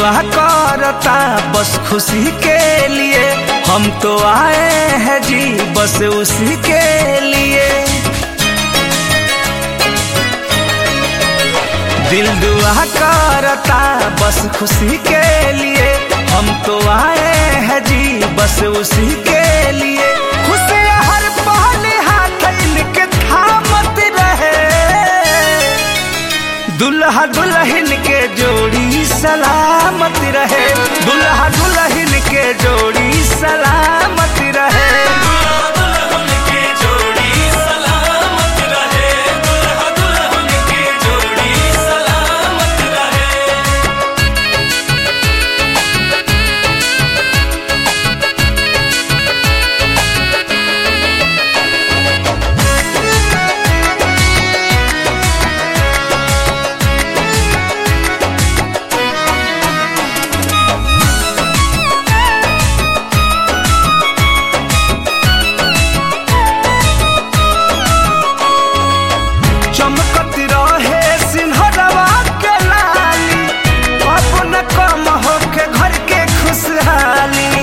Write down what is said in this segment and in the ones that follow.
दुआ करता बस खुशी के लिए, हम तो आए हैं जी बस उसी के लिए। दिल दुआ करता बस खुशी के लिए, हम तो आए हैं जी बस उसी के लिए। खुशी हर पल हाथ इनके थामत रहे, दुल्हा दुल्हन के जोड़ी सलामत रहे, दुल्हा दुल्हन के जोड़ी सलामत रहे। चमकत रहे सिंहरवा के लाली, अपना कम होके घर के खुशहाली।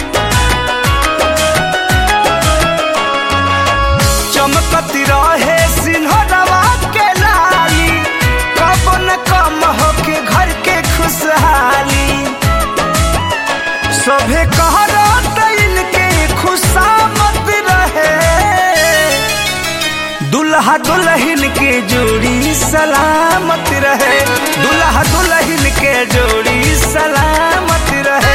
चमकत रहे सिंहरवा के लाली, अपना कम होके घर के खुशहाली। सभे कह इनके खुशामत रहे, दुल्हा दुल्हन के जोड़ी सलामत रहे, दुल्हा दुल्हन के जोड़ी सलामत रहे।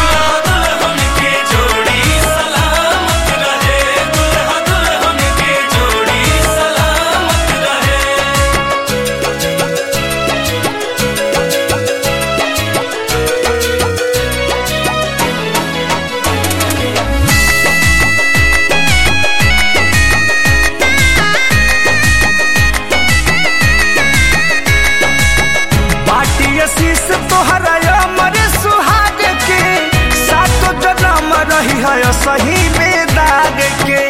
आशीष तोहरा अमर सुहाग के, सातो जन्म रही है सही में दाग के।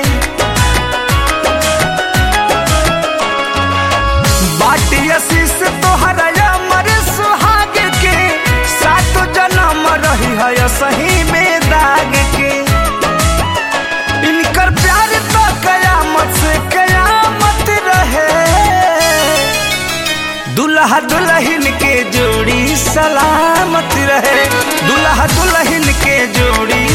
बाटी आशीष तोहरा अमर सुहाग के, सातो जन्म रही है सही में दाग के। इनकर प्यार तो कयामत से कयामत रहे, दुल्हा दुल्हन के जोड़ी सलामत रहे, दुल्हा दुल्हन के जोड़ी